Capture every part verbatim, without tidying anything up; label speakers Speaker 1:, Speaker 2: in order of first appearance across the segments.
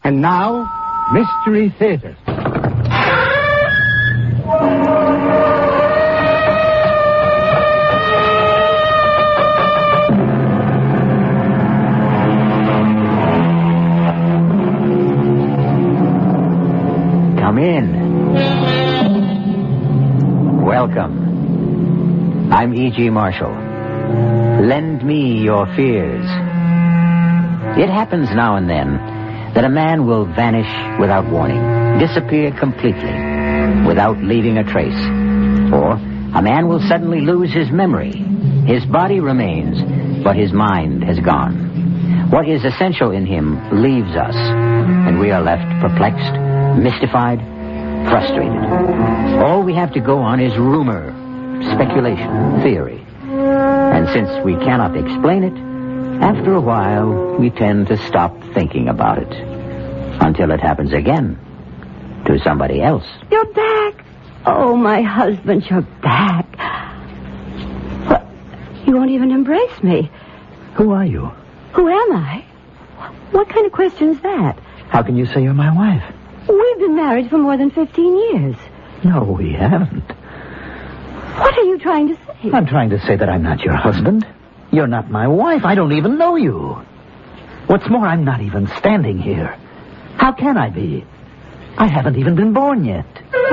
Speaker 1: And now, Mystery Theater.
Speaker 2: Come in. Welcome. I'm E G. Marshall. Lend me your fears. It happens now and then that a man will vanish without warning, disappear completely, without leaving a trace. Or a man will suddenly lose his memory. His body remains, but his mind has gone. What is essential in him leaves us, and we are left perplexed, mystified, frustrated. All we have to go on is rumor, speculation, theory. And since we cannot explain it, after a while, we tend to stop thinking about it. Until it happens again. To somebody else.
Speaker 3: You're back. Oh, my husband, you're back. What? You won't even embrace me.
Speaker 2: Who are you?
Speaker 3: Who am I? What kind of question is that?
Speaker 2: How can you say you're my wife?
Speaker 3: We've been married for more than fifteen years.
Speaker 2: No, we haven't.
Speaker 3: What are you trying to say?
Speaker 2: I'm trying to say that I'm not your husband. You're not my wife. I don't even know you. What's more, I'm not even standing here. How can I be? I haven't even been born yet.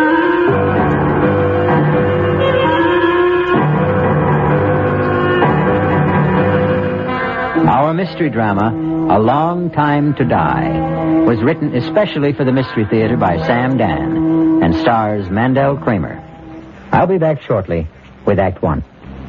Speaker 2: Our mystery drama, A Long Time to Die, was written especially for the Mystery Theater by Sam Dan and stars Mandel Kramer. I'll be back shortly with Act One.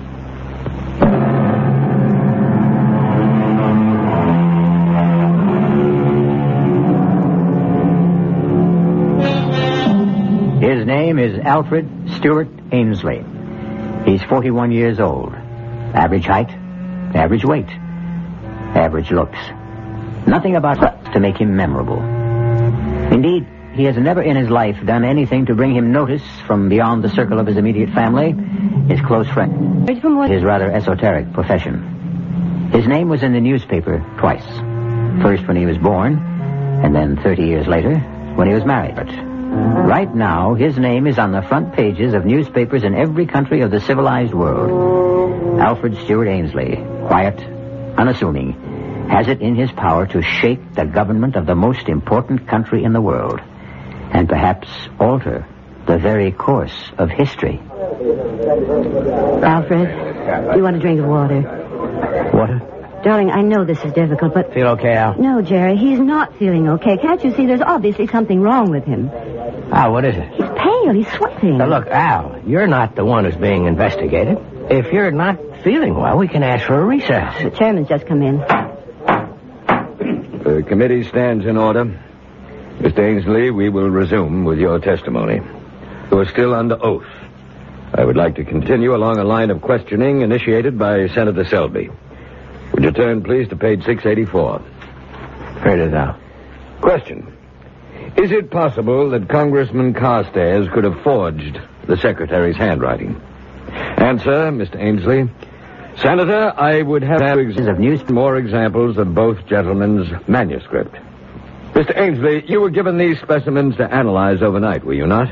Speaker 2: His name is Alfred Stewart Ainsley. He's forty-one years old. Average height, average weight, average looks. Nothing about to make him memorable. Indeed, he has never in his life done anything to bring him notice from beyond the circle of his immediate family, his close friend, his rather esoteric profession. His name was in the newspaper twice. First when he was born, and then thirty years later when he was married. Right now, his name is on the front pages of newspapers in every country of the civilized world. Alfred Stewart Ainsley, quiet, unassuming, has it in his power to shake the government of the most important country in the world, and perhaps alter the very course of history.
Speaker 3: Alfred, you want a drink of water?
Speaker 2: Water?
Speaker 3: Darling, I know this is difficult, but...
Speaker 2: Feel okay, Al?
Speaker 3: No, Jerry, he's not feeling okay. Can't you see there's obviously something wrong with him?
Speaker 2: Al, what is it?
Speaker 3: He's pale. He's sweating.
Speaker 4: Now, look, Al, you're not the one who's being investigated. If you're not feeling well, we can ask for a recess.
Speaker 3: The chairman's just come in.
Speaker 5: The committee stands in order. Mister Ainsley, we will resume with your testimony. You are still under oath. I would like to continue along a line of questioning initiated by Senator Selby. Would you turn, please, to page six eighty-four?
Speaker 4: Read it out.
Speaker 5: Question. Is it possible that Congressman Carstairs could have forged the secretary's handwriting? Answer, Mister Ainsley. Senator, I would have of news more examples of both gentlemen's manuscript. Mister Ainsley, you were given these specimens to analyze overnight, were you not?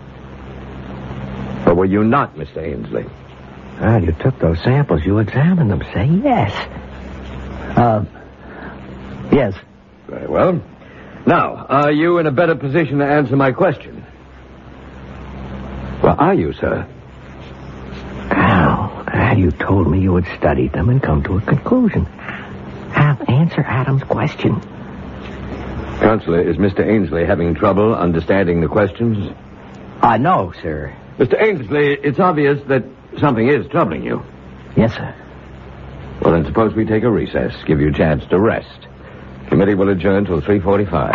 Speaker 5: Or were you not, Mister Ainsley?
Speaker 4: Well, you took those samples. You examined them. Say yes.
Speaker 2: Uh, yes.
Speaker 5: Very well. Now, are you in a better position to answer my question? Well, are you, sir?
Speaker 4: Al, Al, you told me you had studied them and come to a conclusion. Al, answer Adam's question.
Speaker 5: Counselor, is Mister Ainsley having trouble understanding the questions?
Speaker 2: Uh, no, sir.
Speaker 5: Mister Ainsley, it's obvious that something is troubling you.
Speaker 2: Yes, sir.
Speaker 5: Well, then suppose we take a recess, give you a chance to rest. Committee will adjourn till three forty-five.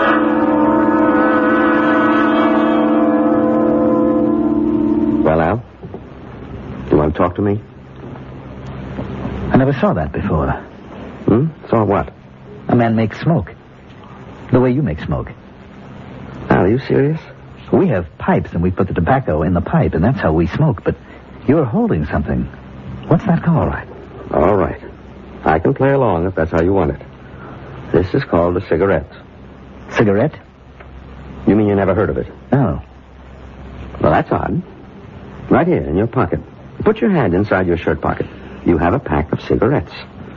Speaker 6: Well, Al? You want to talk to me?
Speaker 2: I never saw that before.
Speaker 6: Hmm? Saw what?
Speaker 2: A man make smoke. The way you make smoke.
Speaker 6: Al, are you serious?
Speaker 2: We have pipes, and we put the tobacco in the pipe, and that's how we smoke. But you're holding something. What's that called?
Speaker 6: All right. All right. I can play along if that's how you want it. This is called a cigarette.
Speaker 2: Cigarette?
Speaker 6: You mean you never heard of it?
Speaker 2: No.
Speaker 6: Well, that's odd. Right here, in your pocket. Put your hand inside your shirt pocket. You have a pack of cigarettes.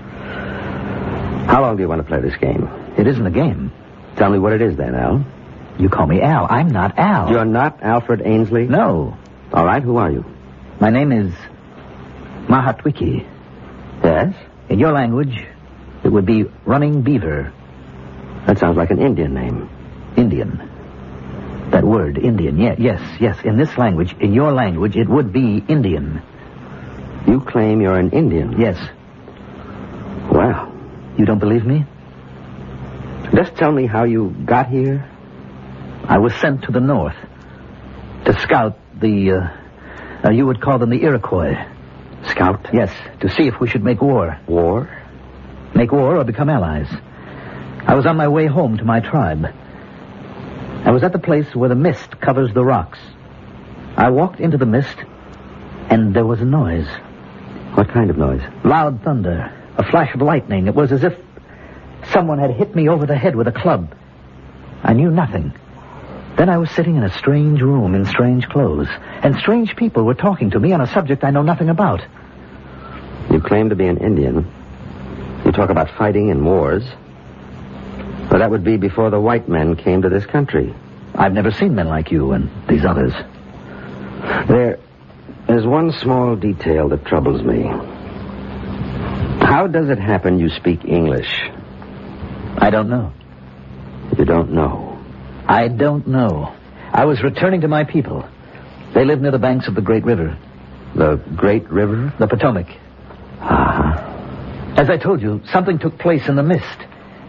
Speaker 6: How long do you want to play this game?
Speaker 2: It isn't a game.
Speaker 6: Tell me what it is then, Al.
Speaker 2: You call me Al. I'm not Al.
Speaker 6: You're not Alfred Ainsley?
Speaker 2: No.
Speaker 6: All right, who are you?
Speaker 2: My name is Mahatwiki.
Speaker 6: Yes?
Speaker 2: In your language, it would be Running Beaver.
Speaker 6: That sounds like an Indian name.
Speaker 2: Indian. That word, Indian. Yeah, yes, yes. In this language, in your language, it would be Indian.
Speaker 6: You claim you're an Indian?
Speaker 2: Yes.
Speaker 6: Well.
Speaker 2: You don't believe me?
Speaker 6: Just tell me how you got here.
Speaker 2: I was sent to the north to scout the, uh, uh, you would call them the Iroquois.
Speaker 6: Scout?
Speaker 2: Yes, to see if we should make war.
Speaker 6: War?
Speaker 2: Make war or become allies. I was on my way home to my tribe. I was at the place where the mist covers the rocks. I walked into the mist, and there was a noise.
Speaker 6: What kind of noise?
Speaker 2: Loud thunder, a flash of lightning. It was as if someone had hit me over the head with a club. I knew nothing. Then I was sitting in a strange room in strange clothes, and strange people were talking to me on a subject I know nothing about.
Speaker 6: You claim to be an Indian. You talk about fighting in wars. But that would be before the white men came to this country.
Speaker 2: I've never seen men like you and these others.
Speaker 6: There is one small detail that troubles me. How does it happen you speak English?
Speaker 2: I don't know.
Speaker 6: You don't know?
Speaker 2: I don't know. I was returning to my people. They live near the banks of the Great River.
Speaker 6: The Great River?
Speaker 2: The Potomac.
Speaker 6: Ah.
Speaker 2: As I told you, something took place in the mist.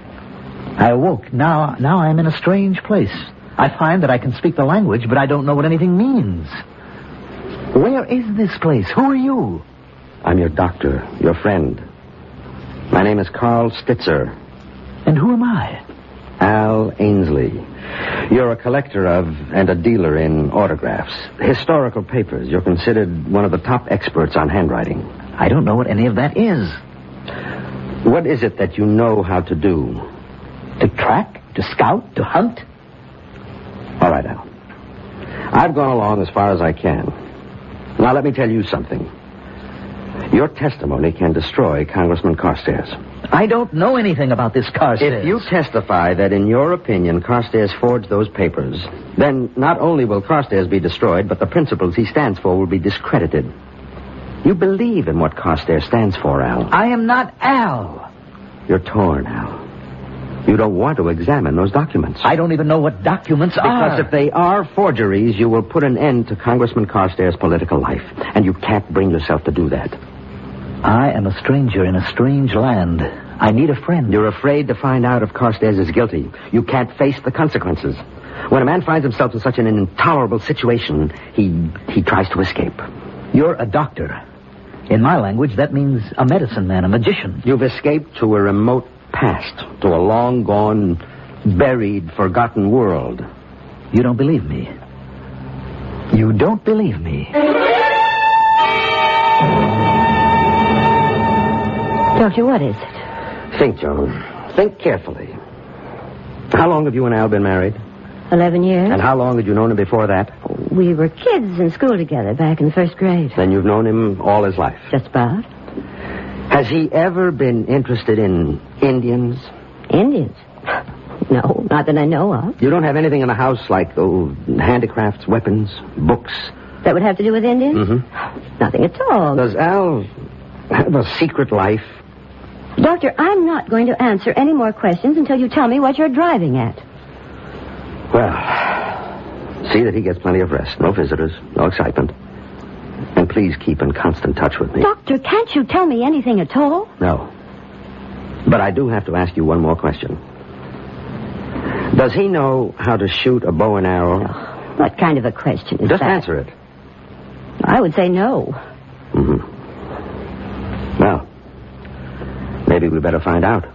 Speaker 2: I awoke. Now, now I am in a strange place. I find that I can speak the language, but I don't know what anything means. Where is this place? Who are you?
Speaker 6: I'm your doctor, your friend. My name is Carl Stitzer.
Speaker 2: And who am I?
Speaker 6: Al Ainsley. You're a collector of and a dealer in autographs, historical papers. You're considered one of the top experts on handwriting.
Speaker 2: I don't know what any of that is.
Speaker 6: What is it that you know how to do?
Speaker 2: To track? To scout? To hunt?
Speaker 6: All right, Al. I've gone along as far as I can. Now, let me tell you something. Your testimony can destroy Congressman Carstairs.
Speaker 2: I don't know anything about this Carstairs.
Speaker 6: If you testify that, in your opinion, Carstairs forged those papers, then not only will Carstairs be destroyed, but the principles he stands for will be discredited. You believe in what Carstairs stands for, Al.
Speaker 2: I am not Al.
Speaker 6: You're torn, Al. You don't want to examine those documents.
Speaker 2: I don't even know what documents
Speaker 6: because
Speaker 2: are.
Speaker 6: Because if they are forgeries, you will put an end to Congressman Carstairs' political life. And you can't bring yourself to do that.
Speaker 2: I am a stranger in a strange land. I need a friend.
Speaker 6: You're afraid to find out if Carstairs is guilty. You can't face the consequences. When a man finds himself in such an intolerable situation, he he tries to escape.
Speaker 2: You're a doctor. In my language, that means a medicine man, a magician.
Speaker 6: You've escaped to a remote past, to a long-gone, buried, forgotten world.
Speaker 2: You don't believe me. You don't believe me.
Speaker 3: Doctor, what is it?
Speaker 6: Think, Joan. Think carefully. How long have you and Al been married?
Speaker 3: Eleven years.
Speaker 6: And how long had you known him before that?
Speaker 3: We were kids in school together back in the first grade.
Speaker 6: Then you've known him all his life?
Speaker 3: Just about.
Speaker 6: Has he ever been interested in Indians?
Speaker 3: Indians? No, not that I know of.
Speaker 6: You don't have anything in the house like oh, handicrafts, weapons, books?
Speaker 3: That would have to do with Indians?
Speaker 6: Mm-hmm.
Speaker 3: Nothing at all.
Speaker 6: Does Al have a secret life?
Speaker 3: Doctor, I'm not going to answer any more questions until you tell me what you're driving at.
Speaker 6: Well, see that he gets plenty of rest. No visitors, no excitement. And please keep in constant touch with me.
Speaker 3: Doctor, can't you tell me anything at all?
Speaker 6: No. But I do have to ask you one more question. Does he know how to shoot a bow and arrow?
Speaker 3: Oh, what kind of a question is
Speaker 6: Just
Speaker 3: that?
Speaker 6: answer it.
Speaker 3: I would say no.
Speaker 6: Mm-hmm. Well, maybe we better find out.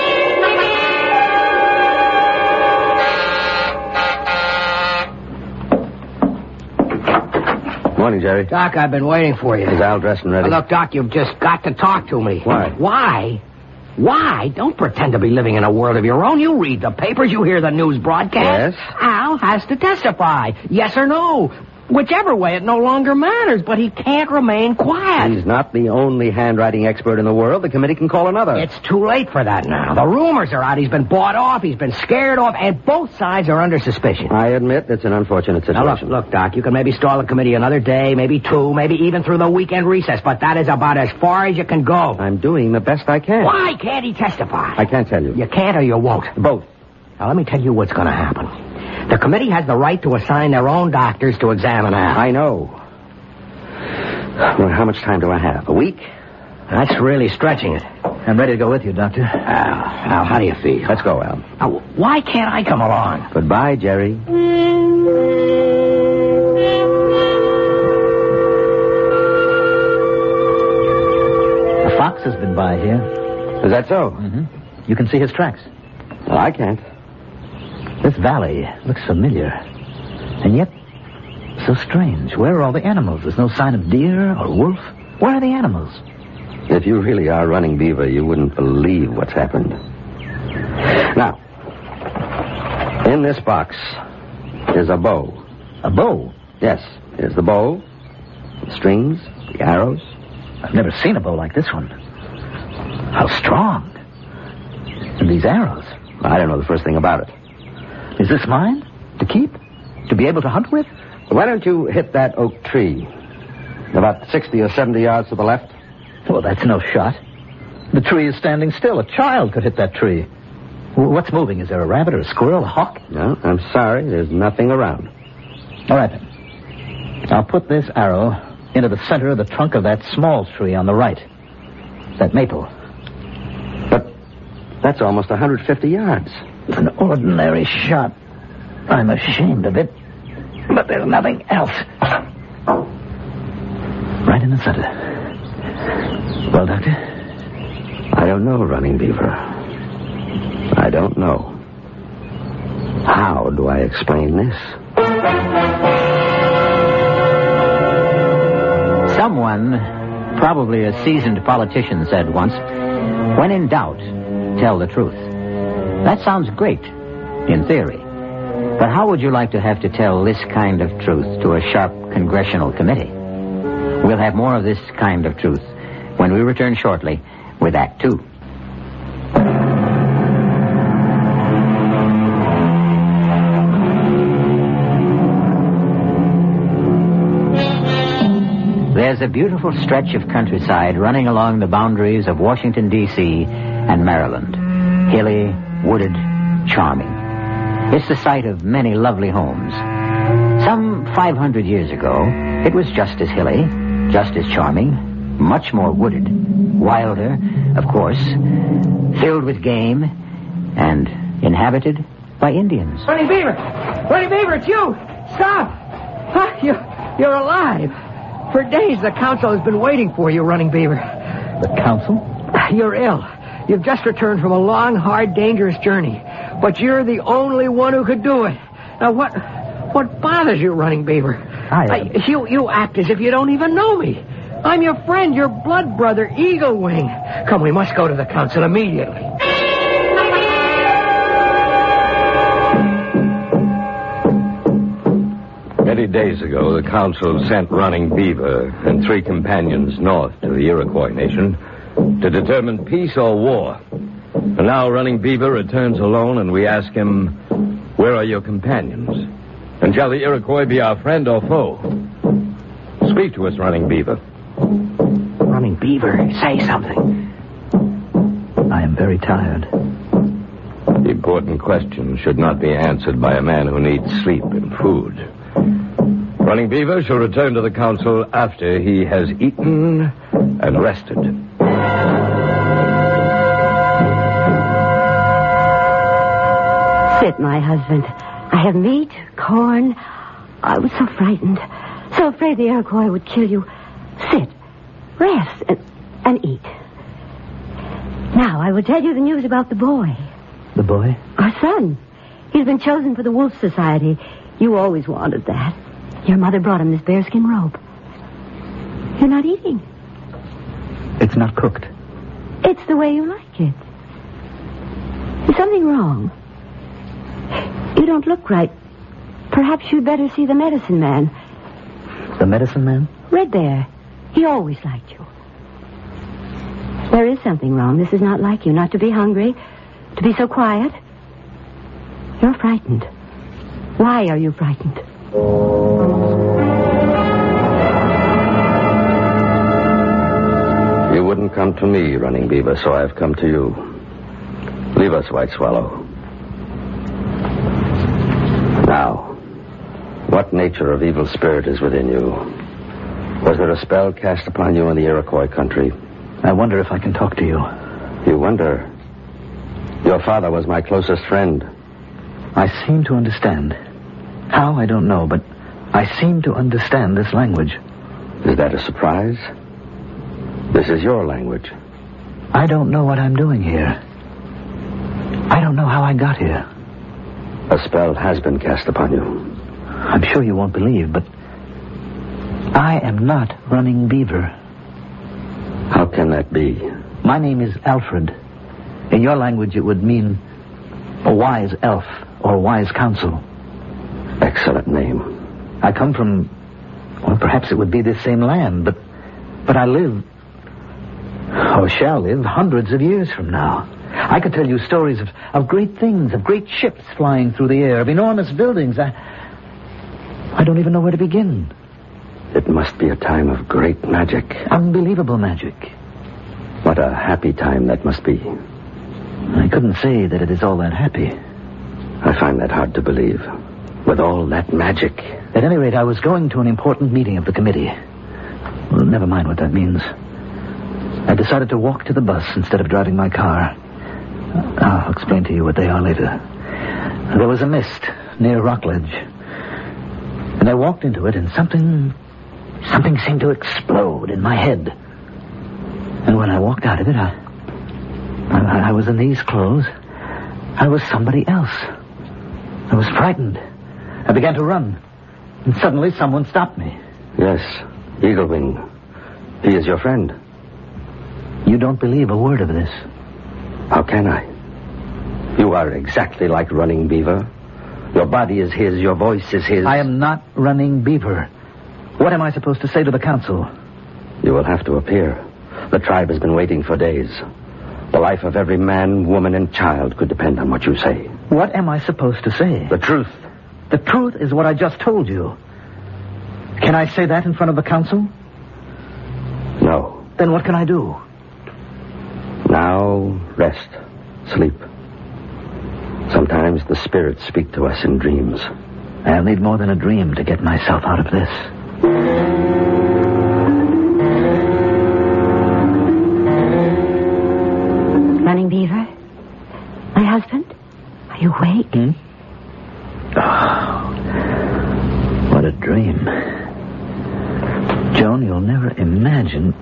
Speaker 6: Morning, Jerry.
Speaker 4: Doc, I've been waiting for you.
Speaker 6: Is Al dressed and ready?
Speaker 4: Look, Doc, you've just got to talk to me.
Speaker 6: Why?
Speaker 4: Why? Why? Don't pretend to be living in a world of your own. You read the papers, you hear the news broadcast.
Speaker 6: Yes?
Speaker 4: Al has to testify. Yes or no. Whichever way, it no longer matters, but he can't remain quiet.
Speaker 6: He's not the only handwriting expert in the world. The committee can call another.
Speaker 4: It's too late for that now. The rumors are out. He's been bought off. He's been scared off, and both sides are under suspicion.
Speaker 6: I admit it's an unfortunate
Speaker 4: Now, look,
Speaker 6: situation.
Speaker 4: look, Doc, you can maybe stall the committee another day, maybe two, maybe even through the weekend recess, but that is about as far as you can go.
Speaker 6: I'm doing the best I can.
Speaker 4: Why can't he testify?
Speaker 6: I can't tell you.
Speaker 4: You can't or you won't.
Speaker 6: Both.
Speaker 4: Now, let me tell you what's going to happen. The committee has the right to assign their own doctors to examine Al.
Speaker 6: I know. Well, how much time do I have? A week?
Speaker 4: That's really stretching it.
Speaker 2: I'm ready to go with you, Doctor.
Speaker 4: Al, Al, how do you feel?
Speaker 6: Let's go, Al.
Speaker 4: Now, why can't I come along?
Speaker 6: Goodbye, Jerry.
Speaker 2: A fox has been by here.
Speaker 6: Is that so?
Speaker 2: Mm-hmm. You can see his tracks.
Speaker 6: Well, I can't.
Speaker 2: This valley looks familiar. And yet, so strange. Where are all the animals? There's no sign of deer or wolf. Where are the animals?
Speaker 6: If you really are running Beaver, you wouldn't believe what's happened. Now, in this box is a bow.
Speaker 2: A bow?
Speaker 6: Yes, here's the bow, the strings, the arrows.
Speaker 2: I've never seen a bow like this one. How strong. And these arrows.
Speaker 6: I don't know the first thing about it.
Speaker 2: Is this mine? To keep? To be able to hunt with?
Speaker 6: Why don't you hit that oak tree? About sixty or seventy yards to the left.
Speaker 2: Well, that's no shot. The tree is standing still. A child could hit that tree. W- What's moving? Is there a rabbit or a squirrel, a hawk?
Speaker 6: No, I'm sorry. There's nothing around.
Speaker 2: All right, then. I'll put this arrow into the center of the trunk of that small tree on the right. That maple.
Speaker 6: But that's almost one hundred fifty yards.
Speaker 2: It's an ordinary shot. I'm ashamed of it. But there's nothing else. Right in the center. Well, Doctor?
Speaker 6: I don't know, Running Beaver. I don't know. How do I explain this?
Speaker 2: Someone, probably a seasoned politician, said once, when in doubt, tell the truth. That sounds great, in theory. But how would you like to have to tell this kind of truth to a sharp congressional committee? We'll have more of this kind of truth when we return shortly with Act Two. There's a beautiful stretch of countryside running along the boundaries of Washington, D C and Maryland. Hilly, wooded, charming. It's the site of many lovely homes. Some five hundred years ago, it was just as hilly, just as charming, much more wooded, wilder, of course, filled with game, and inhabited by Indians.
Speaker 4: Running Beaver! Running Beaver, it's you! Stop! Huh? You, you're alive. For days, the council has been waiting for you, Running Beaver.
Speaker 2: The council?
Speaker 4: You're ill. You've just returned from a long, hard, dangerous journey. But you're the only one who could do it. Now, what what bothers you, Running Beaver?
Speaker 2: I, uh...
Speaker 4: I, you, you act as if you don't even know me. I'm your friend, your blood brother, Eagle Wing. Come, we must go to the council immediately.
Speaker 5: Many days ago, the council sent Running Beaver and three companions north to the Iroquois Nation to determine peace or war. And now Running Beaver returns alone, and we ask him, where are your companions? And shall the Iroquois be our friend or foe? Speak to us, Running Beaver.
Speaker 4: Running Beaver, say something.
Speaker 2: I am very tired.
Speaker 5: The important question should not be answered by a man who needs sleep and food. Running Beaver shall return to the council after he has eaten and rested.
Speaker 3: Sit, my husband. I have meat, corn. I was so frightened. So afraid the Iroquois would kill you. Sit, rest, and, and eat. Now, I will tell you the news about the boy.
Speaker 2: The boy?
Speaker 3: Our son. He's been chosen for the Wolf Society. You always wanted that. Your mother brought him this bearskin robe. You're not eating.
Speaker 2: It's not cooked.
Speaker 3: It's the way you like it. Is something wrong? You don't look right. Perhaps you'd better see the medicine man.
Speaker 2: The medicine man?
Speaker 3: Red there. He always liked you. There is something wrong. This is not like you. Not to be hungry. To be so quiet. You're frightened. Why are you frightened?
Speaker 6: You wouldn't come to me, Running Beaver, so I've come to you. Leave us, White Swallow. Now, what nature of evil spirit is within you? Was there a spell cast upon you in the Iroquois country?
Speaker 2: I wonder if I can talk to you.
Speaker 6: You wonder? Your father was my closest friend.
Speaker 2: I seem to understand. How, I don't know, but I seem to understand this language.
Speaker 6: Is that a surprise? This is your language.
Speaker 2: I don't know what I'm doing here. I don't know how I got here.
Speaker 6: A spell has been cast upon you.
Speaker 2: I'm sure you won't believe, but I am not Running Beaver.
Speaker 6: How can that be?
Speaker 2: My name is Alfred. In your language, it would mean a wise elf or wise counsel.
Speaker 6: Excellent name.
Speaker 2: I come from, well, perhaps it would be this same land, but, but I live, or shall live, hundreds of years from now. I could tell you stories of, of great things, of great ships flying through the air, of enormous buildings. I, I don't even know where to begin.
Speaker 6: It must be a time of great magic.
Speaker 2: Unbelievable magic.
Speaker 6: What a happy time that must be.
Speaker 2: I couldn't say that it is all that happy.
Speaker 6: I find that hard to believe. With all that magic.
Speaker 2: At any rate, I was going to an important meeting of the committee. Well, never mind what that means. I decided to walk to the bus instead of driving my car. I'll explain to you what they are later. There was a mist near Rockledge. And I walked into it, and something... something seemed to explode in my head. And when I walked out of it, I... I, I was in these clothes. I was somebody else. I was frightened. I began to run. And suddenly someone stopped me.
Speaker 6: Yes, Eaglewing. He is your friend.
Speaker 2: You don't believe a word of this.
Speaker 6: How can I? You are exactly like Running Beaver. Your body is his, your voice is his.
Speaker 2: I am not Running Beaver. What am I supposed to say to the council?
Speaker 6: You will have to appear. The tribe has been waiting for days. The life of every man, woman, and child could depend on what you say.
Speaker 2: What am I supposed to say?
Speaker 6: The truth.
Speaker 2: The truth is what I just told you. Can I say that in front of the council?
Speaker 6: No.
Speaker 2: Then what can I do?
Speaker 6: Now, rest. Sleep. Sometimes the spirits speak to us in dreams.
Speaker 2: I'll need more than a dream to get myself out of this.
Speaker 3: Running Beaver? My husband? Are you awake?
Speaker 2: Hmm? Oh, what a dream. Joan, you'll never imagine...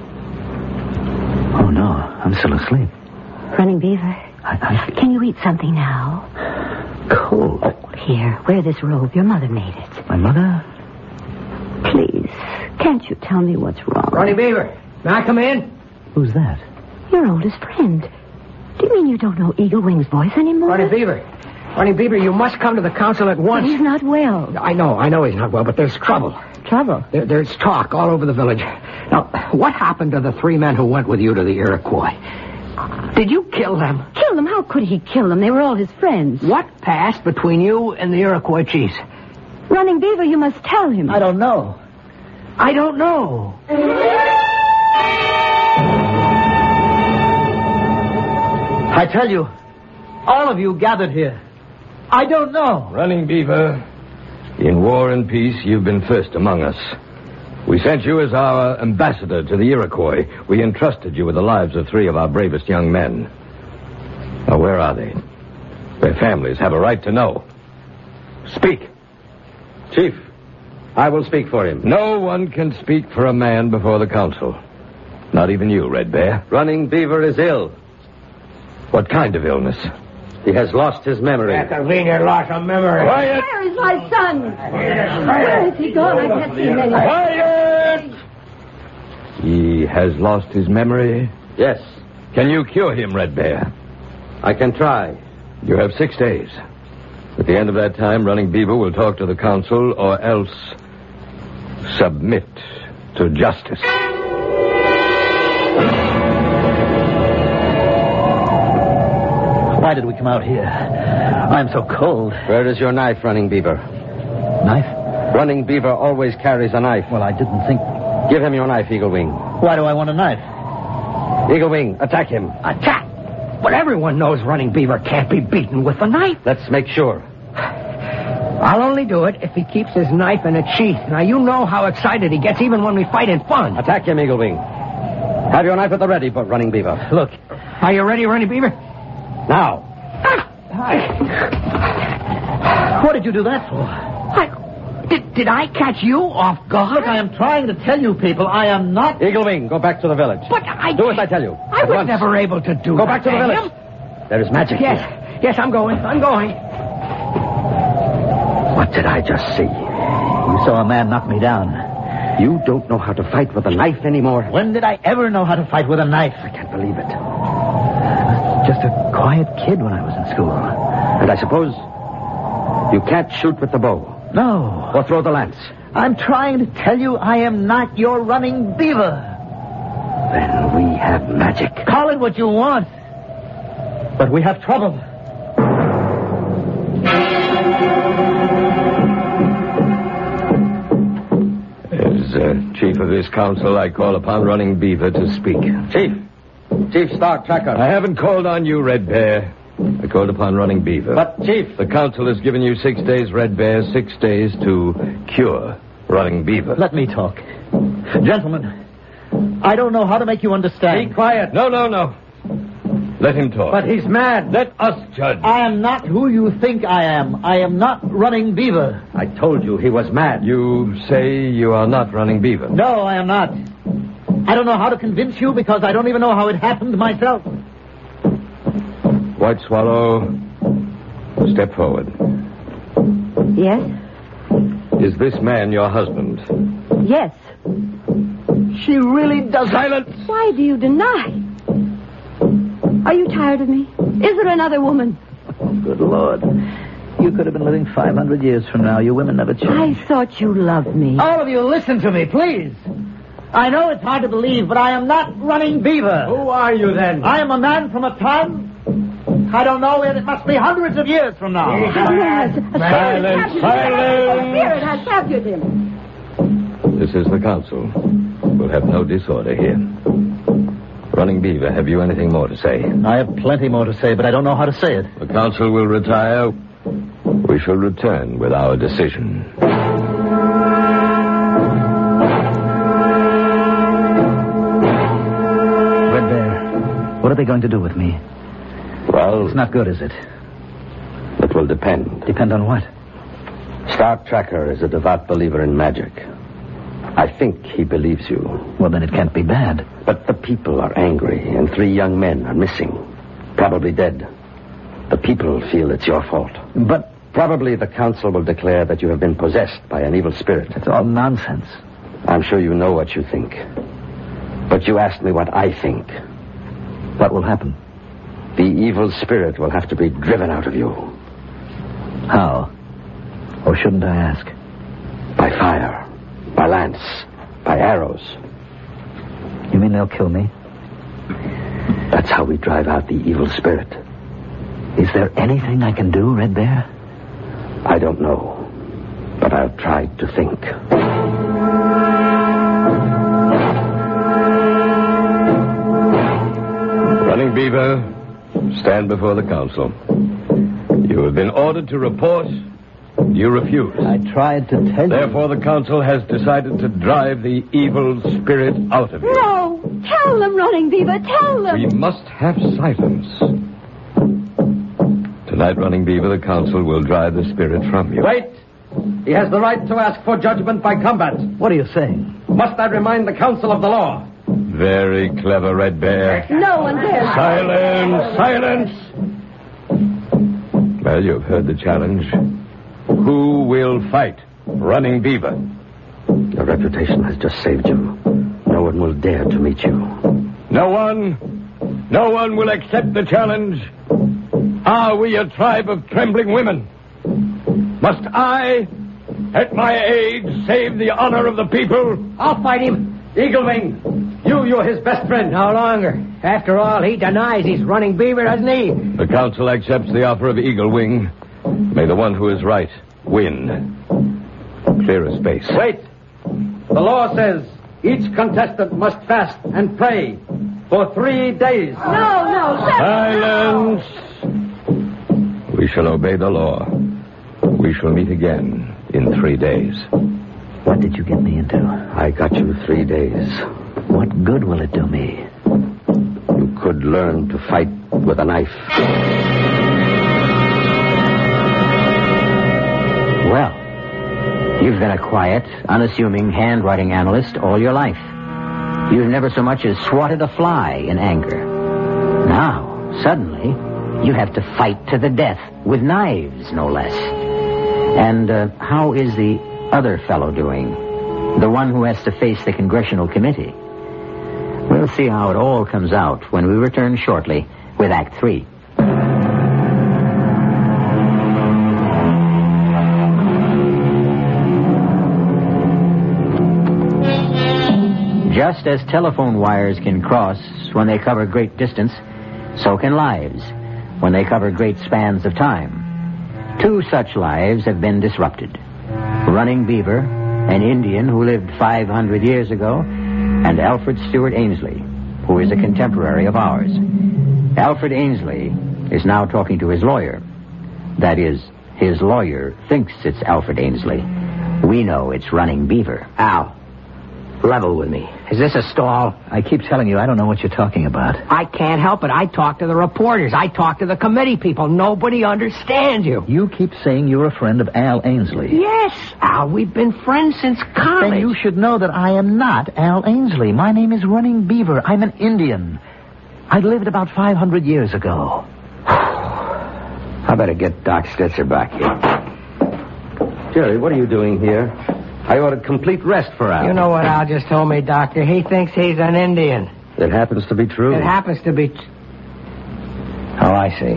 Speaker 2: Oh, no, I'm still asleep.
Speaker 3: Running Beaver?
Speaker 2: I, I...
Speaker 3: Can you eat something now?
Speaker 2: Cold.
Speaker 3: Oh, here, wear this robe. Your mother made it.
Speaker 2: My mother?
Speaker 3: Please, can't you tell me what's wrong?
Speaker 4: Running Beaver, may I come in?
Speaker 2: Who's that?
Speaker 3: Your oldest friend. Do you mean you don't know Eaglewing's voice anymore?
Speaker 4: Running Beaver. Running Beaver, you must come to the council at once.
Speaker 3: But he's not well.
Speaker 4: I know, I know he's not well, but there's trouble.
Speaker 3: Trouble?
Speaker 4: There, there's talk all over the village. Now, what happened to the three men who went with you to the Iroquois? Did you kill them?
Speaker 3: Kill them? How could he kill them? They were all his friends.
Speaker 4: What passed between you and the Iroquois chiefs?
Speaker 3: Running Beaver, you must tell him.
Speaker 2: I don't know.
Speaker 4: I don't know.
Speaker 2: I tell you, all of you gathered here. I don't know.
Speaker 5: Running Beaver, in war and peace, you've been first among us. We sent you as our ambassador to the Iroquois. We entrusted you with the lives of three of our bravest young men. Now, where are they? Their families have a right to know. Speak.
Speaker 6: Chief, I will speak for him.
Speaker 5: No one can speak for a man before the council. Not even you, Red Bear.
Speaker 6: Running Beaver is ill.
Speaker 5: What kind of illness?
Speaker 6: He has lost his memory.
Speaker 4: Convenient loss of memory.
Speaker 5: Quiet!
Speaker 3: Where is my son? Where is he gone? I can't see him anymore.
Speaker 5: Quiet! He has lost his memory?
Speaker 6: Yes.
Speaker 5: Can you cure him, Red Bear?
Speaker 6: I can try.
Speaker 5: You have six days. At the end of that time, Running Beaver will talk to the council or else submit to justice.
Speaker 7: Why did we come out here? I'm so cold.
Speaker 6: Where is your knife, Running Beaver?
Speaker 7: Knife?
Speaker 6: Running Beaver always carries a knife.
Speaker 7: Well, I didn't think...
Speaker 6: Give him your knife, Eagle Wing.
Speaker 7: Why do I want a knife?
Speaker 6: Eagle Wing, attack him.
Speaker 4: Attack! But everyone knows Running Beaver can't be beaten with a knife.
Speaker 6: Let's make sure.
Speaker 4: I'll only do it if he keeps his knife in its sheath. Now, you know how excited he gets even when we fight in fun.
Speaker 6: Attack him, Eagle Wing. Have your knife at the ready, but Running Beaver.
Speaker 7: Look.
Speaker 4: Are you ready, Running Beaver?
Speaker 6: Now.
Speaker 7: What did you do that for?
Speaker 4: I, did, did I catch you off guard?
Speaker 7: Look, I am trying to tell you people I am not...
Speaker 6: Eagle Wing, go back to the village.
Speaker 4: But I...
Speaker 6: Do as I tell you.
Speaker 4: I
Speaker 6: At
Speaker 4: was
Speaker 6: once.
Speaker 4: never able to do
Speaker 6: Go
Speaker 4: that.
Speaker 6: back to the village.
Speaker 4: Him?
Speaker 6: There is magic
Speaker 4: Yes.
Speaker 6: here.
Speaker 4: Yes, I'm going. I'm going.
Speaker 6: What did I just see?
Speaker 7: You saw a man knock me down.
Speaker 6: You don't know how to fight with a knife anymore.
Speaker 7: When did I ever know how to fight with a knife?
Speaker 6: I can't believe it.
Speaker 7: Just a quiet kid when I was in school.
Speaker 6: And I suppose you can't shoot with the bow.
Speaker 7: No.
Speaker 6: Or throw the lance.
Speaker 7: I'm trying to tell you I am not your Running Beaver.
Speaker 6: Then we have magic.
Speaker 7: Call it what you want. But we have trouble.
Speaker 5: As uh, chief of this council, I call upon Running Beaver to speak.
Speaker 6: Chief. Chief Star Tracker.
Speaker 5: I haven't called on you, Red Bear. I called upon Running Beaver.
Speaker 6: But, Chief...
Speaker 5: The council has given you six days, Red Bear, six days to cure Running Beaver.
Speaker 7: Let me talk. Gentlemen, I don't know how to make you understand.
Speaker 6: Be quiet.
Speaker 5: No, no, no. Let him talk.
Speaker 6: But he's mad.
Speaker 5: Let us judge.
Speaker 7: I am not who you think I am. I am not Running Beaver.
Speaker 6: I told you he was mad.
Speaker 5: You say you are not Running Beaver.
Speaker 7: No, I am not. I don't know how to convince you because I don't even know how it happened myself.
Speaker 5: White Swallow, step forward.
Speaker 3: Yes?
Speaker 5: Is this man your husband?
Speaker 3: Yes.
Speaker 7: She really does.
Speaker 5: Silence!
Speaker 3: Why do you deny? Are you tired of me? Is there another woman?
Speaker 7: Oh, good Lord. You could have been living five hundred years from now. You women never change.
Speaker 3: I thought you loved me.
Speaker 7: All of you, listen to me, please. I know it's hard to believe, but I am not Running Beaver.
Speaker 6: Who are you, then?
Speaker 7: I am a man from a time... I don't know, it must be hundreds of years from now.
Speaker 3: Yes, a
Speaker 5: Silence,
Speaker 3: spirit
Speaker 5: silence.
Speaker 3: A spirit has captured him.
Speaker 5: This is the council. We'll have no disorder here. Running Beaver, have you anything more to say?
Speaker 7: I have plenty more to say, but I don't know how to say it.
Speaker 5: The council will retire. We shall return with our decision.
Speaker 7: Red Bear, what are they going to do with me?
Speaker 5: Well,
Speaker 7: It's not good, is it?
Speaker 5: it will depend.
Speaker 7: Depend on what?
Speaker 6: Star Tracker is a devout believer in magic. I think he believes you.
Speaker 7: Well, then it can't be bad.
Speaker 6: But the people are angry, and three young men are missing. Probably dead. The people feel it's your fault.
Speaker 7: But
Speaker 6: Probably the council will declare that you have been possessed by an evil spirit.
Speaker 7: it's all nonsense.
Speaker 6: I'm sure you know what you think. But you asked me what I think.
Speaker 7: What will happen?
Speaker 6: The evil spirit will have to be driven out of you.
Speaker 7: How? Or shouldn't I ask?
Speaker 6: By fire. By lance. By arrows.
Speaker 7: You mean they'll kill me?
Speaker 6: That's how we drive out the evil spirit.
Speaker 7: Is there anything I can do, Red Bear?
Speaker 6: I don't know. But I've tried to think.
Speaker 5: Running Beaver, stand before the council. You have been ordered to report. You refuse.
Speaker 7: I tried to tell you.
Speaker 5: Therefore, the council has decided to drive the evil spirit out of you.
Speaker 3: No! Tell them, Running Beaver, tell them!
Speaker 5: We must have silence. Tonight, Running Beaver, the council will drive the spirit from you.
Speaker 6: Wait! He has the right to ask for judgment by combat.
Speaker 7: What are you saying?
Speaker 6: Must I remind the council of the law?
Speaker 5: Very clever, Red Bear.
Speaker 3: No one dares.
Speaker 5: Silence! Silence! Well, you've heard the challenge. Who will fight Running Beaver?
Speaker 6: Your reputation has just saved you. No one will dare to meet you.
Speaker 5: No one? No one will accept the challenge. Are we a tribe of trembling women? Must I, at my age, save the honor of the people?
Speaker 4: I'll fight him.
Speaker 6: Eagle Wing, you, you're his best friend.
Speaker 4: No longer. After all, he denies he's running Beaver, doesn't he?
Speaker 5: The council accepts the offer of Eagle Wing. May the one who is right win. Clear a space.
Speaker 6: Wait. The law says each contestant must fast and pray for three days.
Speaker 3: No, no, sir.
Speaker 5: Silence! We shall obey the law. We shall meet again in three days.
Speaker 2: What did you get me into?
Speaker 6: I got you three days.
Speaker 2: What good will it do me?
Speaker 6: You could learn to fight with a knife.
Speaker 2: Well, you've been a quiet, unassuming handwriting analyst all your life. You've never so much as swatted a fly in anger. Now, suddenly, you have to fight to the death with knives, no less. And uh, how is the other fellow doing? The one who has to face the congressional committee? We'll see how it all comes out when we return shortly with Act Three. Just as telephone wires can cross when they cover great distance, so can lives when they cover great spans of time. Two such lives have been disrupted. Running Beaver, an Indian who lived five hundred years ago, and Alfred Stewart Ainsley, who is a contemporary of ours. Alfred Ainsley is now talking to his lawyer. That is, his lawyer thinks it's Alfred Ainsley. We know it's Running Beaver.
Speaker 4: Al, level with me. Is this a stall?
Speaker 7: I keep telling you, I don't know what you're talking about.
Speaker 4: I can't help it. I talk to the reporters. I talk to the committee people. Nobody understands you.
Speaker 7: You keep saying you're a friend of Al Ainsley.
Speaker 4: Yes, Al. We've been friends since college.
Speaker 7: Then you should know that I am not Al Ainsley. My name is Running Beaver. I'm an Indian. I lived about five hundred years ago.
Speaker 6: I better get Doc Stitzer back here. Jerry, what are you doing here? I ordered complete rest for Al.
Speaker 4: You know what Al just told me, Doctor? He thinks he's an Indian.
Speaker 6: It happens to be true.
Speaker 4: It happens to be... T- oh, I see.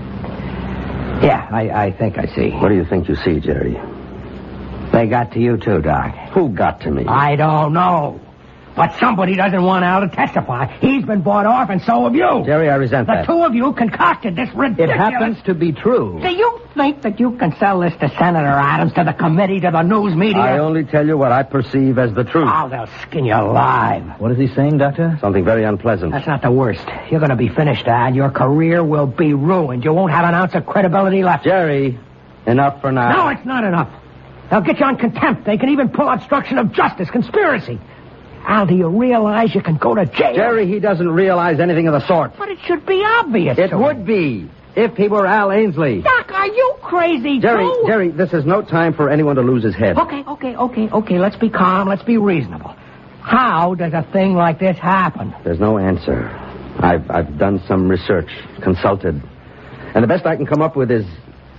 Speaker 4: Yeah, I, I think I see.
Speaker 6: What do you think you see, Jerry?
Speaker 4: They got to you, too, Doc.
Speaker 6: Who got to me?
Speaker 4: I don't know. But somebody doesn't want Al to testify. He's been bought off, and so have you.
Speaker 6: Jerry, I resent
Speaker 4: the
Speaker 6: that.
Speaker 4: The two of you concocted this ridiculous...
Speaker 7: It happens to be true.
Speaker 4: Do you think that you can sell this to Senator Adams, to the committee, to the news media?
Speaker 6: I only tell you what I perceive as the truth.
Speaker 4: Oh, they'll skin you alive.
Speaker 7: What is he saying, Doctor?
Speaker 6: Something very unpleasant.
Speaker 4: That's not the worst. You're going to be finished, Al. Your career will be ruined. You won't have an ounce of credibility left.
Speaker 6: Jerry, enough for now.
Speaker 4: No, it's not enough. They'll get you on contempt. They can even pull obstruction of justice, conspiracy. Al, do you realize you can go to jail?
Speaker 6: Jerry, he doesn't realize anything of the sort.
Speaker 4: But it should be obvious.
Speaker 6: It would be, if he were Al Ainsley.
Speaker 4: Doc, are you crazy,
Speaker 6: Jerry,
Speaker 4: too?
Speaker 6: Jerry, this is no time for anyone to lose his head.
Speaker 4: Okay, okay, okay, okay. Let's be calm. Let's be reasonable. How does a thing like this happen?
Speaker 6: There's no answer. I've, I've done some research, consulted. And the best I can come up with is...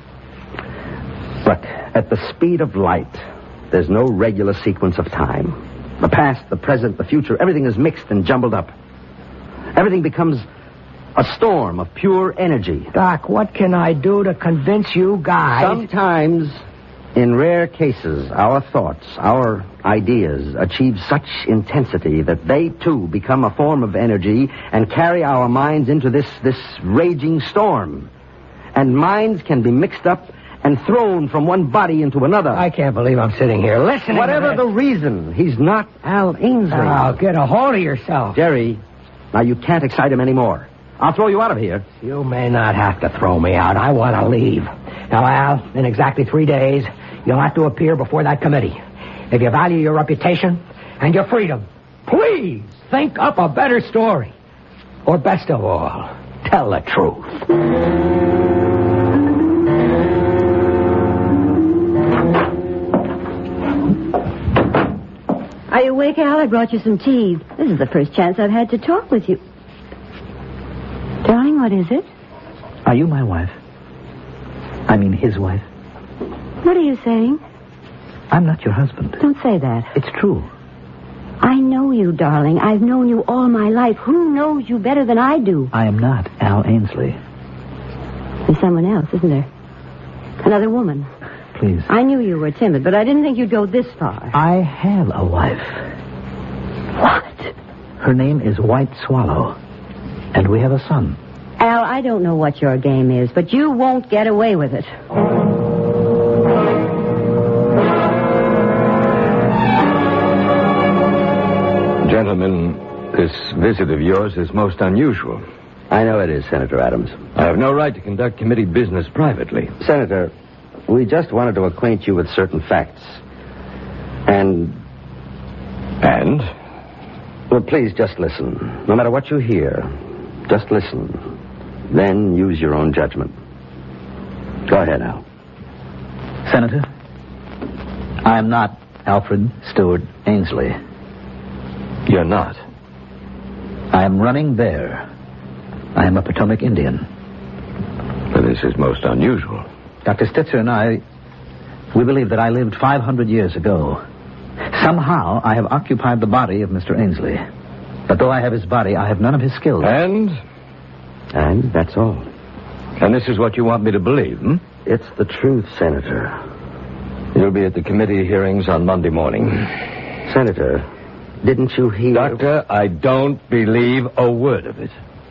Speaker 6: Look, at the speed of light, there's no regular sequence of time. The past, the present, the future, everything is mixed and jumbled up. Everything becomes a storm of pure energy.
Speaker 4: Doc, what can I do to convince you guys?
Speaker 6: Sometimes, in rare cases, our thoughts, our ideas achieve such intensity that they, too, become a form of energy and carry our minds into this, this raging storm. And minds can be mixed up and thrown from one body into another.
Speaker 4: I can't believe I'm sitting here listening.
Speaker 6: Whatever the reason, he's not Al Ainsley.
Speaker 4: Now, get a hold of yourself.
Speaker 6: Jerry, now you can't excite him anymore. I'll throw you out of here.
Speaker 4: You may not have to throw me out. I want to leave. Now, Al, in exactly three days, you'll have to appear before that committee. If you value your reputation and your freedom, please think up a better story. Or best of all, tell the truth.
Speaker 3: Are you awake, Al? I brought you some tea. This is the first chance I've had to talk with you. Darling, what is it?
Speaker 7: Are you my wife? I mean his wife.
Speaker 3: What are you saying?
Speaker 7: I'm not your husband.
Speaker 3: Don't say that.
Speaker 7: It's true.
Speaker 3: I know you, darling. I've known you all my life. Who knows you better than I do?
Speaker 7: I am not Al Ainsley.
Speaker 3: There's someone else, isn't there? Another woman.
Speaker 7: Please.
Speaker 3: I knew you were timid, but I didn't think you'd go this far.
Speaker 7: I have a wife.
Speaker 3: What?
Speaker 7: Her name is White Swallow. And we have a son.
Speaker 3: Al, I don't know what your game is, but you won't get away with it.
Speaker 5: Gentlemen, this visit of yours is most unusual.
Speaker 6: I know it is, Senator Adams.
Speaker 5: I have no right to conduct committee business privately.
Speaker 6: Senator, we just wanted to acquaint you with certain facts. And...
Speaker 5: And?
Speaker 6: Well, please just listen. No matter what you hear, just listen. Then use your own judgment. Go ahead, Al.
Speaker 7: Senator, I am not Alfred Stewart Ainsley.
Speaker 5: You're not.
Speaker 7: I am running there. I am a Potomac Indian.
Speaker 5: Well, this is most unusual.
Speaker 7: Doctor Stitzer and I, we believe that I lived five hundred years ago. Somehow, I have occupied the body of Mister Ainsley. But though I have his body, I have none of his skills.
Speaker 5: And?
Speaker 6: And that's all.
Speaker 5: And this is what you want me to believe, hmm?
Speaker 6: It's the truth, Senator.
Speaker 5: You'll be at the committee hearings on Monday morning.
Speaker 6: Senator, didn't you hear...
Speaker 5: Doctor, I don't believe a word of it.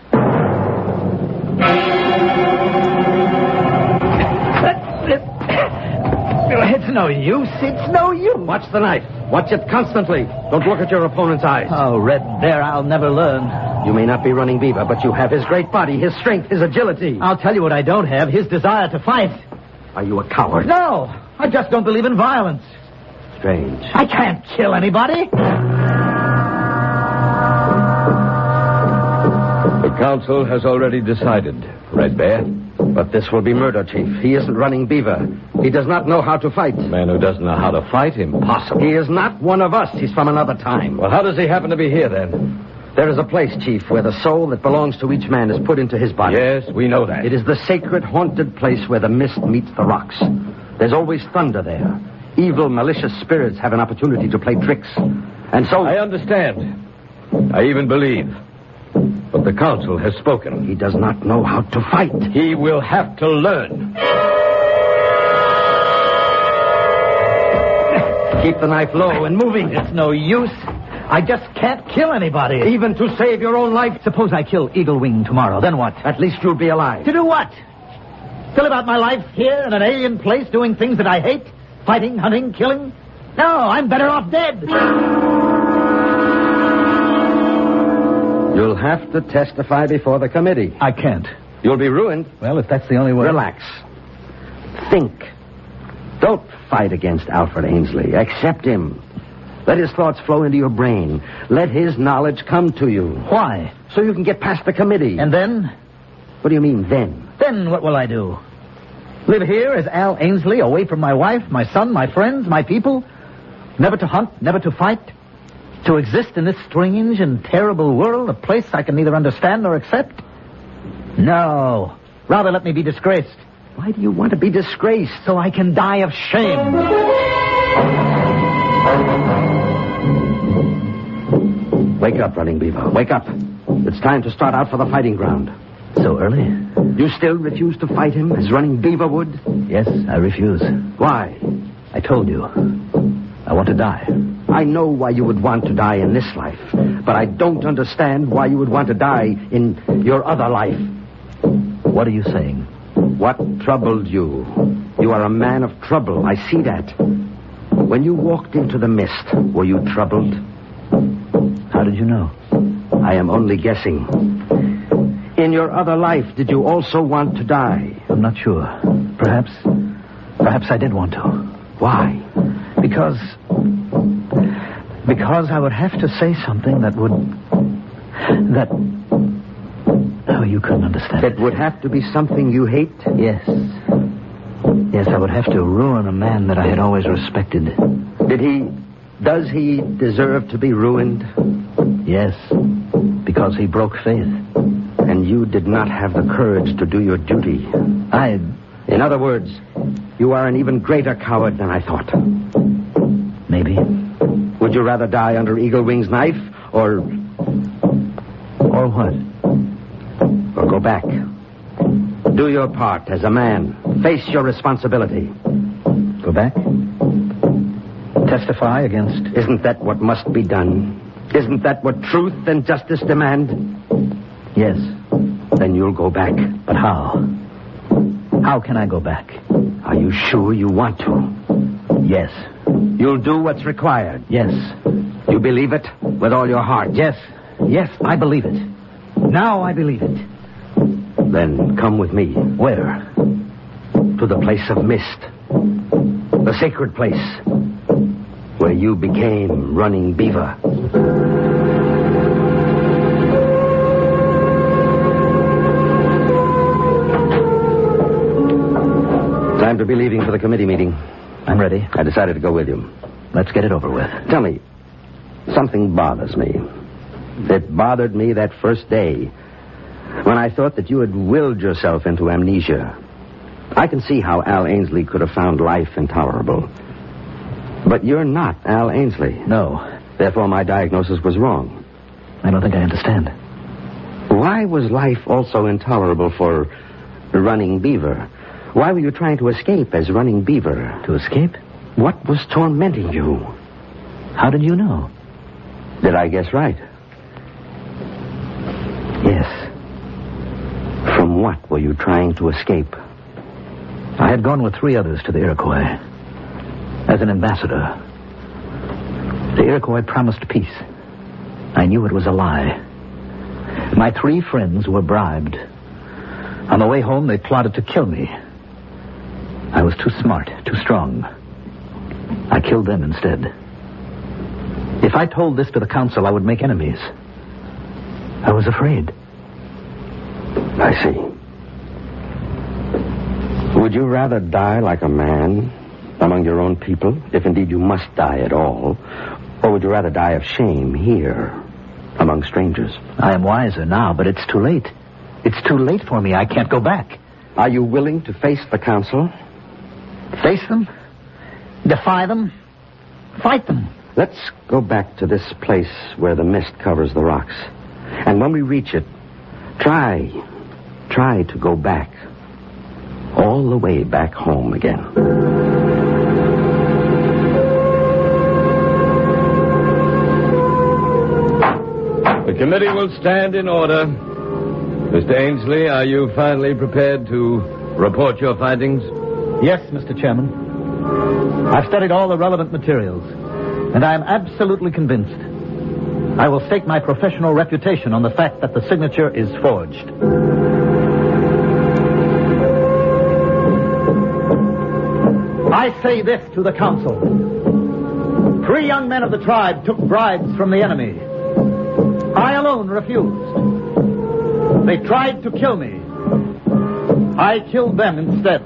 Speaker 7: It's no use. It's no use.
Speaker 6: Watch the knife. Watch it constantly. Don't look at your opponent's eyes.
Speaker 7: Oh, Red Bear, I'll never learn.
Speaker 6: You may not be Running Beaver, but you have his great body, his strength, his agility.
Speaker 7: I'll tell you what I don't have, his desire to fight.
Speaker 6: Are you a coward?
Speaker 7: No, I just don't believe in violence.
Speaker 6: Strange.
Speaker 7: I can't kill anybody.
Speaker 5: The council has already decided, Red Bear.
Speaker 6: But this will be murder, Chief. He isn't Running Beaver. He does not know how to fight.
Speaker 5: A man who doesn't know how to fight? Impossible.
Speaker 6: He is not one of us. He's from another time.
Speaker 5: Well, how does he happen to be here, then?
Speaker 6: There is a place, Chief, where the soul that belongs to each man is put into his body.
Speaker 5: Yes, we know that.
Speaker 6: It is the sacred, haunted place where the mist meets the rocks. There's always thunder there. Evil, malicious spirits have an opportunity to play tricks. And so...
Speaker 5: I understand. I even believe. But the council has spoken.
Speaker 6: He does not know how to fight.
Speaker 5: He will have to learn.
Speaker 6: Keep the knife low and moving.
Speaker 7: It's no use. I just can't kill anybody.
Speaker 6: Even to save your own life.
Speaker 7: Suppose I kill Eagle Wing tomorrow, then what?
Speaker 6: At least you'll be alive.
Speaker 7: To do what? To live out my life here in an alien place doing things that I hate? Fighting, hunting, killing? No, I'm better off dead.
Speaker 6: You'll have to testify before the committee.
Speaker 7: I can't.
Speaker 6: You'll be ruined.
Speaker 7: Well, if that's the only way...
Speaker 6: Relax. Think. Don't fight against Alfred Ainsley. Accept him. Let his thoughts flow into your brain. Let his knowledge come to you.
Speaker 7: Why?
Speaker 6: So you can get past the committee.
Speaker 7: And then?
Speaker 6: What do you mean, then?
Speaker 7: Then what will I do? Live here as Al Ainsley, away from my wife, my son, my friends, my people? Never to hunt, never to fight? To exist in this strange and terrible world, a place I can neither understand nor accept? No. Rather let me be disgraced.
Speaker 6: Why do you want to be disgraced?
Speaker 7: So I can die of shame.
Speaker 6: Wake up, Running Beaver. Wake up. It's time to start out for the fighting ground.
Speaker 7: So early?
Speaker 6: You still refuse to fight him as Running Beaver would?
Speaker 7: Yes, I refuse.
Speaker 6: Why?
Speaker 7: I told you. I want to die.
Speaker 6: I know why you would want to die in this life, but I don't understand why you would want to die in your other life.
Speaker 7: What are you saying?
Speaker 6: What troubled you? You are a man of trouble. I see that. When you walked into the mist, were you troubled?
Speaker 7: How did you know?
Speaker 6: I am only guessing. In your other life, did you also want to die?
Speaker 7: I'm not sure. Perhaps, perhaps I did want to.
Speaker 6: Why?
Speaker 7: Because, because I would have to say something that would, that, oh, you couldn't understand.
Speaker 6: That would have to be something you hate?
Speaker 7: Yes. Yes, I would have to ruin a man that I had always respected.
Speaker 6: Did he, does he deserve to be ruined?
Speaker 7: Yes, because he broke faith.
Speaker 6: And you did not have the courage to do your duty.
Speaker 7: I...
Speaker 6: In other words, you are an even greater coward than I thought.
Speaker 7: Maybe.
Speaker 6: Would you rather die under Eagle Wing's knife, or...
Speaker 7: Or what?
Speaker 6: Or go back? Do your part as a man. Face your responsibility.
Speaker 7: Go back? Testify against...
Speaker 6: Isn't that what must be done? Isn't that what truth and justice demand?
Speaker 7: Yes.
Speaker 6: Then you'll go back.
Speaker 7: But how? How can I go back?
Speaker 6: Are you sure you want to?
Speaker 7: Yes.
Speaker 6: You'll do what's required?
Speaker 7: Yes.
Speaker 6: You believe it with all your heart?
Speaker 7: Yes. Yes, I believe it. Now I believe it.
Speaker 6: Then come with me.
Speaker 7: Where?
Speaker 6: To the place of mist. The sacred place. Where you became Running Beaver. Time to be leaving for the committee meeting.
Speaker 7: I'm ready.
Speaker 6: I decided to go with you.
Speaker 7: Let's get it over with.
Speaker 6: Tell me, something bothers me. It bothered me that first day when I thought that you had willed yourself into amnesia. I can see how Al Ainsley could have found life intolerable. But you're not Al Ainsley.
Speaker 7: No.
Speaker 6: Therefore, my diagnosis was wrong.
Speaker 7: I don't think I understand.
Speaker 6: Why was life also intolerable for Running Beaver? Why were you trying to escape as Running Beaver?
Speaker 7: To escape?
Speaker 6: What was tormenting you?
Speaker 7: How did you know?
Speaker 6: Did I guess right?
Speaker 7: Yes.
Speaker 6: From what were you trying to escape?
Speaker 7: I had gone with three others to the Iroquois as an ambassador. The Iroquois promised peace. I knew it was a lie. My three friends were bribed. On the way home, they plotted to kill me. I was too smart, too strong. I killed them instead. If I told this to the council, I would make enemies. I was afraid.
Speaker 6: I see. Would you rather die like a man among your own people, if indeed you must die at all, or would you rather die of shame here among strangers?
Speaker 7: I am wiser now, but it's too late. It's too late for me. I can't go back.
Speaker 6: Are you willing to face the council?
Speaker 7: Face them? Defy them? Fight them?
Speaker 6: Let's go back to this place where the mist covers the rocks. And when we reach it, try, try to go back. All the way back home again.
Speaker 5: The committee will stand in order. Mister Ainsley, are you finally prepared to report your findings?
Speaker 7: Yes, Mister Chairman. I've studied all the relevant materials, and I am absolutely convinced. I will stake my professional reputation on the fact that the signature is forged. I say this to the council. Three young men of the tribe took bribes from the enemy. I alone refused. They tried to kill me. I killed them instead.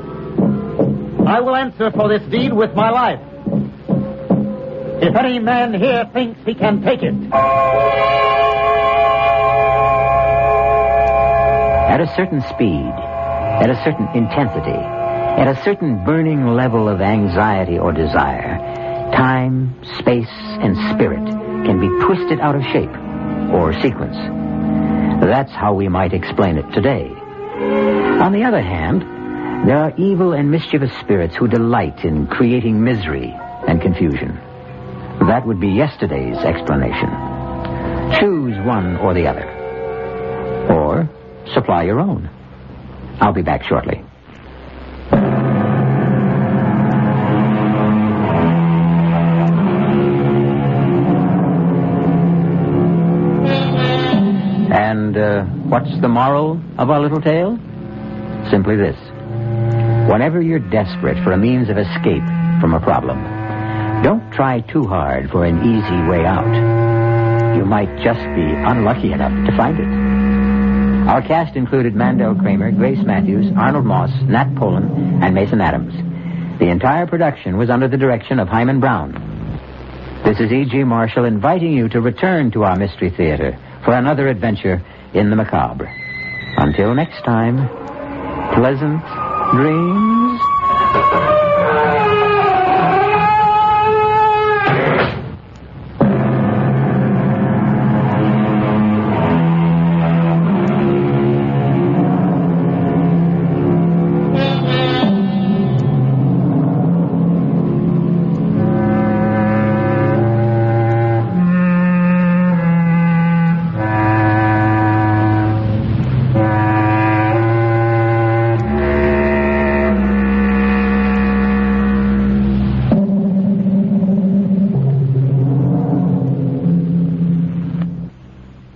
Speaker 7: I will answer for this deed with my life. If any man here thinks he can take it.
Speaker 2: At a certain speed, at a certain intensity, at a certain burning level of anxiety or desire, time, space, and spirit can be twisted out of shape or sequence. That's how we might explain it today. On the other hand, there are evil and mischievous spirits who delight in creating misery and confusion. That would be yesterday's explanation. Choose one or the other. Or supply your own. I'll be back shortly. And uh, what's the moral of our little tale? Simply this. Whenever you're desperate for a means of escape from a problem, don't try too hard for an easy way out. You might just be unlucky enough to find it. Our cast included Mandel Kramer, Grace Matthews, Arnold Moss, Nat Polen, and Mason Adams. The entire production was under the direction of Hyman Brown. This is E G. Marshall inviting you to return to our Mystery Theater for another adventure in the macabre. Until next time, pleasant dreams.